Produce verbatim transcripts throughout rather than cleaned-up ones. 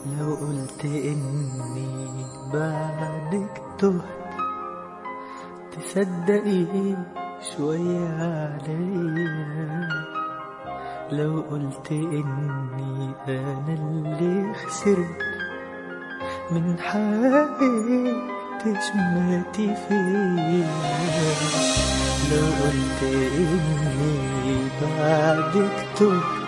لو قلت إني بعدك تهت تصدقي شوية عليا. لو قلت إني أنا اللي خسرت من حقي تشمتي فيا. لو قلت إني بعدك تهت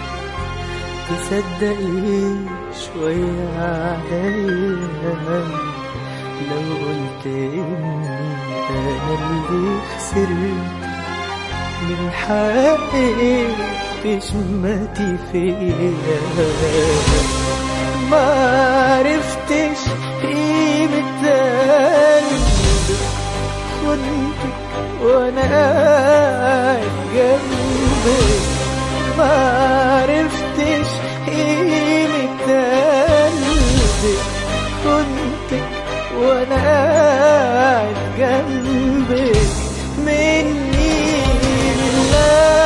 تصدقي شوية عليا. لو قلت إني أنا اللي خسرت من حقي تشمتي فيا. ما عرفتش قيمة قلبك خنتك وأنا قاعد جنبك. ما عرفتش قيمة قلبك خنتك وأنا قاعد جنبك. مني لله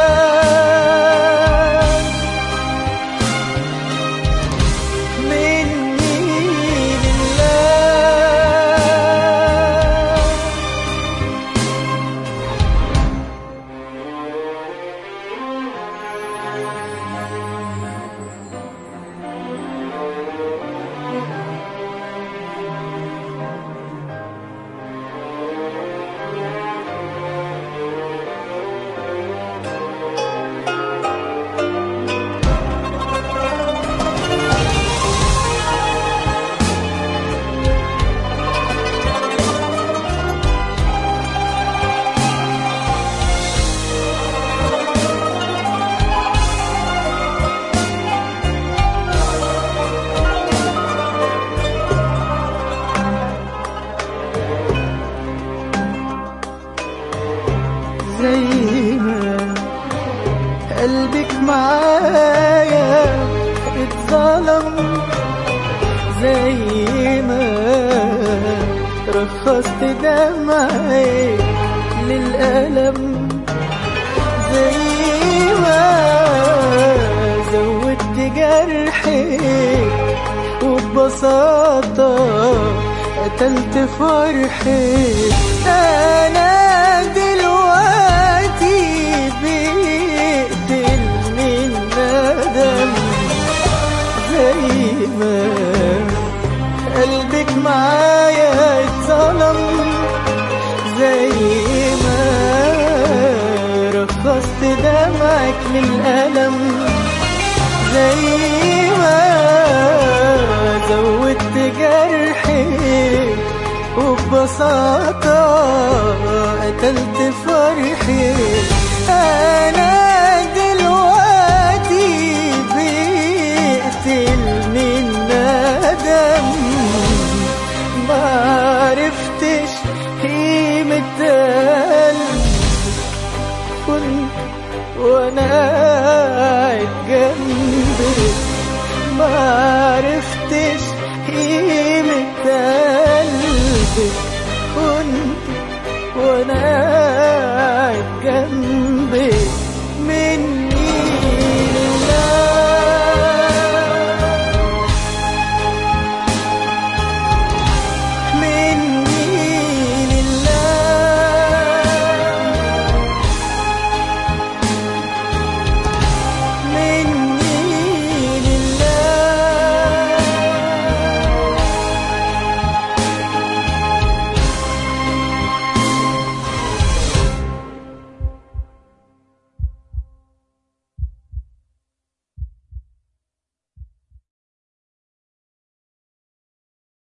زي ما قلبك معايا اتظلم، زي ما رخصت دمعي للألم، زي ما زودت جرحي وببساطة قتلت فرحي. أنا زي ما قلبك معايا اتظلم، زي ما رخصت دمعك للألم، زي ما زودت جرحي وببساطة قتلت فرحي. أنا دلوقتي بقتل